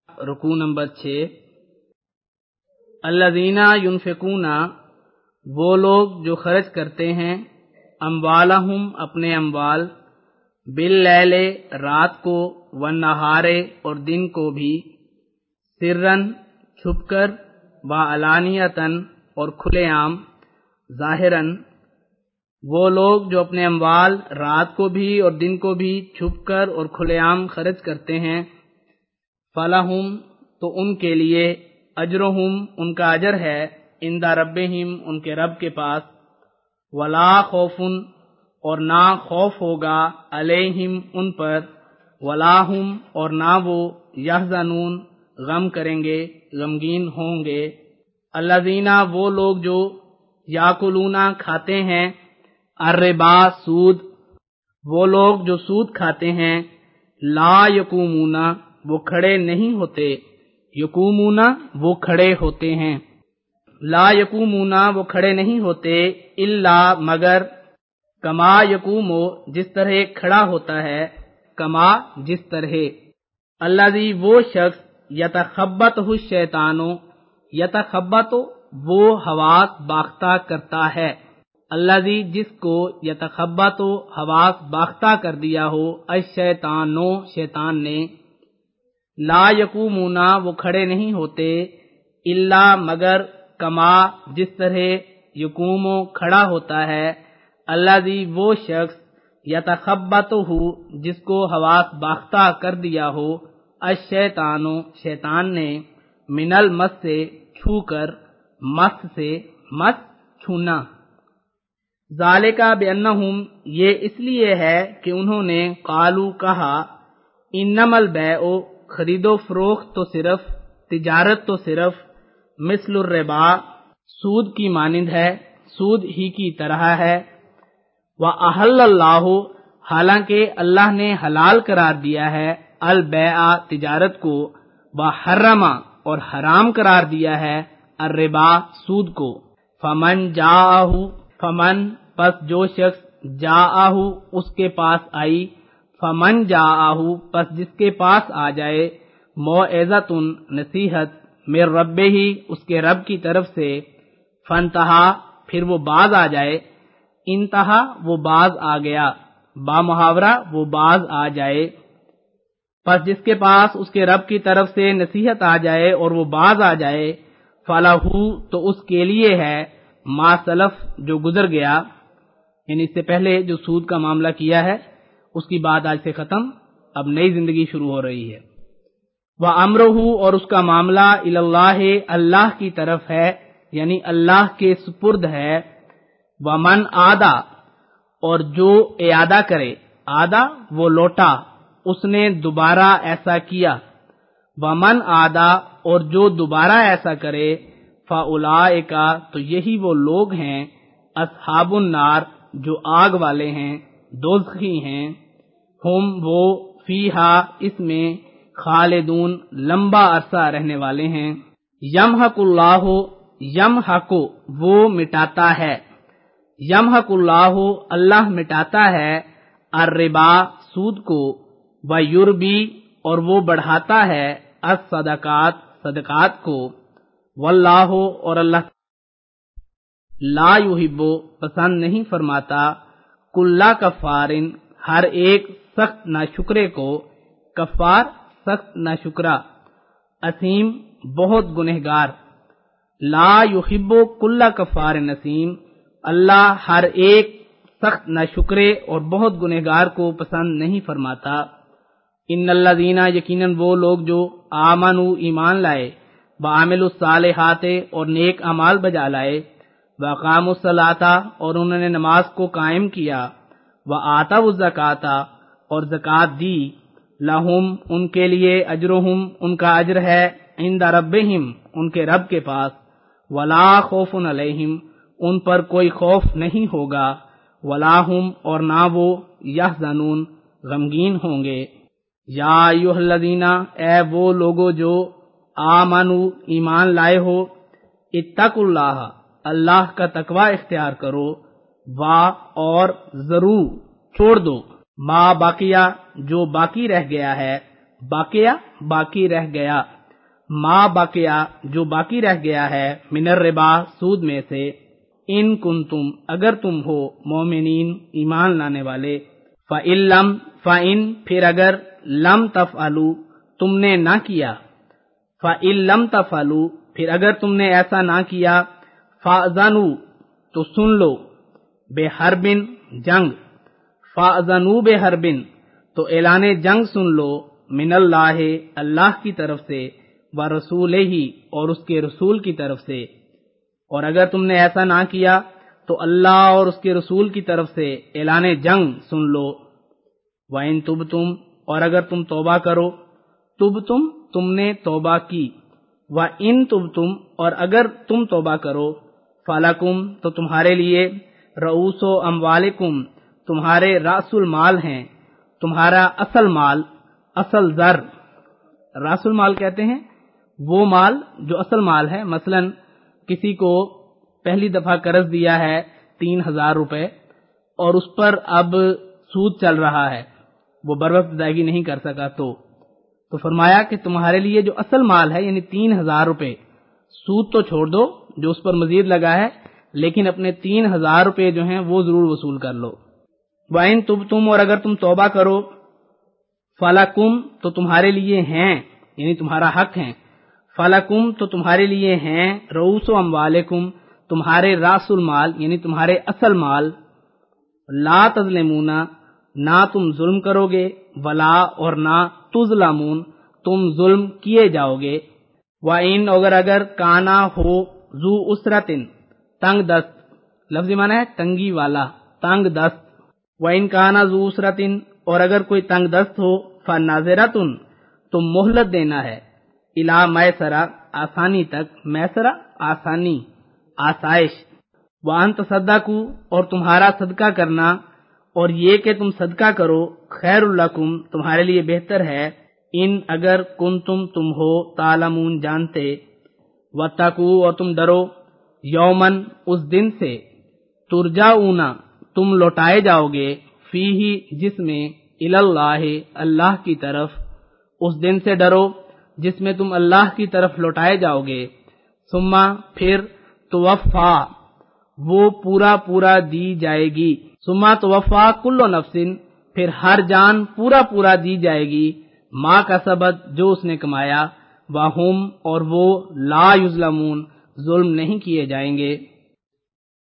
رکوع نمبر 6۔ الذین ینفقون، وہ لوگ جو خرچ کرتے ہیں، اموالہم اپنے اموال، باللیل رات کو، والنہار اور دن کو بھی، سرًا چھپ کر، وعلانیۃً اور کھلے عام، ظاہراً، وہ لوگ جو اپنے اموال رات کو بھی اور دن کو بھی چھپ کر اور کھلے عام خرچ کرتے ہیں، فلہم تو ان کے لیے، اجرہم ان کا اجر ہے، عند ربہم ان کے رب کے پاس، ولا خوف اور نہ خوف ہوگا، علیہم ان پر، ولا ہم اور نہ وہ، یحزنون غم کریں گے، غمگین ہوں گے۔ الذین وہ لوگ جو، یاکلون کھاتے ہیں، الربا سود، وہ لوگ جو سود کھاتے ہیں، لا یقومون وہ کھڑے نہیں ہوتے، یقومون وہ کھڑے ہوتے ہیں، لا یقومون وہ کھڑے نہیں ہوتے، الا مگر، کما یقوم جس طرح کھڑا ہوتا ہے، کما جس طرح، الذی وہ شخص، یتخبطہ الشیطان، یتخبط وہ حواس باختہ کرتا ہے، الذی جس کو، یتخبط حواس باختہ کر دیا ہو، الشیطان شیطان نے، لا یقومون وہ کھڑے نہیں ہوتے، الا مگر، کما جس طرح، یقوم کھڑا ہوتا ہے، الذی وہ شخص، یتخبطہ جس کو حواس باختہ کر دیا ہو، الشیطان شیطان نے، من المس سے چھو کر، مس سے، مس چھونا۔ ذالک بانہم یہ اس لیے ہے کہ انہوں نے، قالو کہا، انما البیع خرید و فروخت تو صرف، تجارت تو صرف، مثل الربا سود کی مانند ہے، سود ہی کی طرح ہے، وَأَحَلَّ اللَّهُ حالانکہ اللہ نے حلال قرار دیا ہے، البیع تجارت کو، وحرم اور حرام قرار دیا ہے، الربا سود کو، فمن پس جو شخص، جاءہ اس کے پاس آئی، فمن جاءہ پس جس کے پاس آ جائے، موعظۃ نصیحت، من ربہ اس کے رب کی طرف سے، فانتہا پھر وہ باز آ جائے، انتہا وہ باز آ گیا، با محاورہ وہ باز آ جائے، پس جس کے پاس اس کے رب کی طرف سے نصیحت آ جائے اور وہ باز آ جائے، فلہو تو اس کے لیے ہے، ما سلف جو گزر گیا، یعنی اس سے پہلے جو سود کا معاملہ کیا ہے اس کی بات آج سے ختم، اب نئی زندگی شروع ہو رہی ہے۔ وَأَمْرُهُ اور اس کا معاملہ، الی اللہ اللہ کی طرف ہے، یعنی اللہ کے سپرد ہے، وَمَنْ عَادَ اور جو اعادہ کرے، عادہ وہ لوٹا، اس نے دوبارہ ایسا کیا، وَمَنْ عَادَ اور جو دوبارہ ایسا کرے، فَأُولَئِکَ تو یہی وہ لوگ ہیں، اصحاب النار جو آگ والے ہیں، دوزخی ہیں، ہم وہ، فیہا اس میں، خالدون لمبا عرصہ رہنے والے ہیں۔ یمحق اللہ یمحق وہ مٹاتا ہے، یمحق اللہ اللہ مٹاتا ہے، الربا سود کو، ویربی اور وہ بڑھاتا ہے، الصدقات صدقات کو، واللہ اور اللہ لا یحب پسند نہیں فرماتا، کل کفار ہر ایک سخت ناشکرے کو، کفار سخت ناشکرا، اثیم بہت گنہگار، لا یحب کل کفار اثیم اللہ ہر ایک سخت ناشکرے اور بہت گنہگار کو پسند نہیں فرماتا۔ ان الذین یقیناً وہ لوگ جو، آمنوا ایمان لائے، وعملوا الصالحات اور نیک اعمال بجا لائے، وَأَقَامُوا الصَّلَاةَ اور انہوں نے نماز کو قائم کیا، وَآتَوُا الزَّکَاةَ اور زکوٰۃ دی، لَہُم ان کے لیے، اجرہم ان کا اجر ہے، عند ربہم ان کے رب کے پاس، وَلَا خَوْفٌ عَلَیہم ان پر کوئی خوف نہیں ہوگا، وَلَا ہم اور نہ وہ، یحزنون غمگین ہوں گے۔ یا ایھا الذین اے وہ لوگو جو، آمنوا ایمان لائے ہو، اتقوا اللہ اللہ کا تقوی اختیار کرو، اور ضرور چھوڑ دو، ما باقیہ جو باقی رہ گیا ہے، باقیہ باقی رہ گیا، ما بقیا جو باقی رہ گیا ہے من الربا سود میں سے، ان کنتم اگر تم ہو مومنین ایمان لانے والے، فَإِن پھر اگر لم تفعلوا تم نے نہ کیا، فَإِن لم تفعلوا پھر اگر تم نے ایسا نہ کیا، فَأْذَنُوا تو سن لو، بِحَرْبٍ جنگ، فَأْذَنُوا بِحَرْبٍ تو اعلان جنگ سن لو، من اللہ اللہ کی طرف سے، وَرَسُولِهِ اور اس کے رسول کی طرف سے، اور اگر تم نے ایسا نہ کیا تو اللہ اور اس کے رسول کی طرف سے اعلان جنگ سن لو۔ وَإِن تُبْتُمْ اور اگر تم توبہ کرو، تم نے توبہ کی، وَإِن تُبْتُمْ اور اگر تم توبہ کرو، فَلَكُمْ تو تمہارے لیے، رؤوس اموالکم تمہارے رأس المال ہیں، تمہارا اصل مال، اصل زر، رأس المال کہتے ہیں وہ مال جو اصل مال ہے۔ مثلا کسی کو پہلی دفعہ قرض دیا ہے 3000 روپے اور اس پر اب سود چل رہا ہے، وہ بر وقت ادائیگی نہیں کر سکا، تو فرمایا کہ تمہارے لیے جو اصل مال ہے یعنی 3000 روپے، سود تو چھوڑ دو جو اس پر مزید لگا ہے، لیکن اپنے 3000 روپے جو ہیں وہ ضرور وصول کر لو۔ وَإِن تُبْتُمْ اور اگر تم توبہ کرو، فَلَكُمْ تو تمہارے لیے ہیں یعنی تمہارا حق ہے، فَلَكُمْ تو تمہارے لیے ہیں، رؤوس اموالکم تمہارے رأس المال یعنی تمہارے اصل مال، لا تظلمون نہ تم ظلم کرو گے، ولا اور نہ تظلمون تم ظلم کیے جاؤ گے۔ وَإِن اگر کانا ہو ذو اسرتن تنگ دست، لفظی معنی ہے تنگی والا، تنگ دست، وَإِن کانا ذو اسرتن اور اگر کوئی تنگ دست ہو، فَنَاظِرَةٌ تو مہلت دینا ہے، اِلیٰ میسرہ آسانی تک، میسرہ آسانی، آسائش، وَأَن تَصَدَّقُوا اور تمہارا صدقہ کرنا، اور یہ کہ تم صدقہ کرو، خیر لکم تمہارے لیے بہتر ہے، ان اگر کنتم تم ہو تعلمون جانتے، وَاتَّقُوا اور تم ڈرو، یومن اس دن سے، ترجعون تم لوٹائے جاؤ گے، فیہ جس میں، اللہ اللہ کی طرف، اس دن سے ڈرو جس میں تم اللہ کی طرف لوٹائے جاؤ گے، ثم پھر توفا وہ پورا دی جائے گی، ثم توفا کل نفس پھر ہر جان پورا دی جائے گی، ما کسبت جو اس نے کمایا، وہم اور وہ لا یظلمون ظلم نہیں کیے جائیں گے۔